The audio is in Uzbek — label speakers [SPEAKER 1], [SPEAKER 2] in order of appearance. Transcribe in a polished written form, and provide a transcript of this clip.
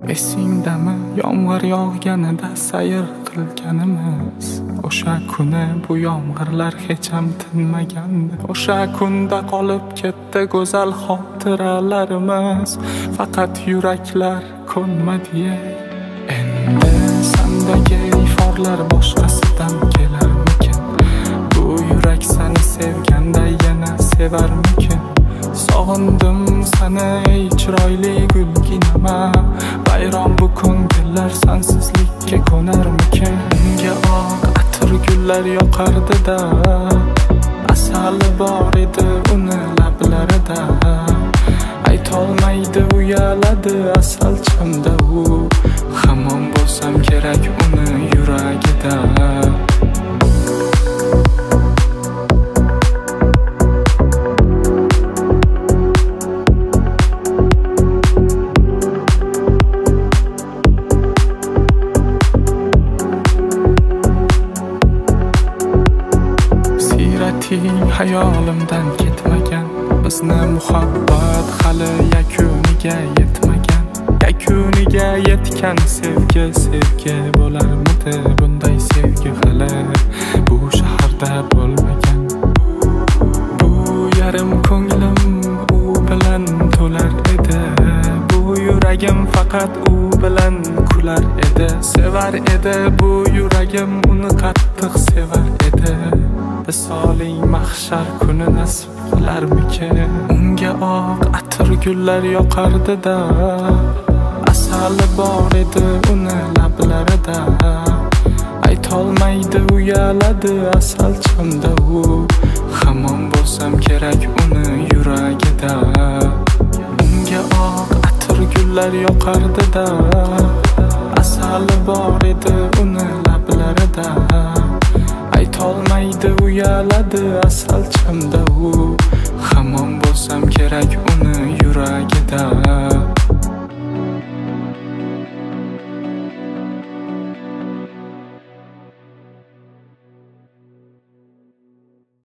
[SPEAKER 1] Esingdami yomg'ir yog'ganida sayr qilganimiz? O'sha kuni bu yomg'irlar hech ham tinmagandi. O'sha kunda qolib ketdi go'zal xotiralarimiz. Faqat yuraklar ko'nmadi. Endi sendagi iforlar boshqasidan kelarmikin? Bu yurak seni sevganda yana sevarmikin? Sog'indim seni ey chiroyli gulginama. Bayram bu ko'ngillar sensizlikka ko'narmikin? Unga oq atir gullar yoqardi-da, asali bor edi uni lablarida. Aytolmaydi uyaladi asal chamda u. Hamon bo'lsam kerak uni yuragida. Hayolimdan ketmagan bizni muhabbat hali yakuniga yetmagan. Yakuniga yetgan sevgi bo'larmidi? Bunday sevgi hali bu shaharda bo'lmagan. Bu yarim ko'nglim u bilan to'lar edi. Bu yuragim faqat u bilan kular edi. Sevar edi bu yuragim uni qattiq sevar edi. Visoling mahshar kuni nasib qilarmikin? Unga oq atir gullar yoqardi-da, asali bor edi uni lablarida. Aytolmaydi uyaladi asal chamda u. Hamon bo'lsam kerak uni yuragida. Unga oq atir gullar yoqardi-da, asali bor edi uni lablarida. Aytolmaydi uyaladi asal chamda u. Hamon bo'lsam kerak uni yuragida.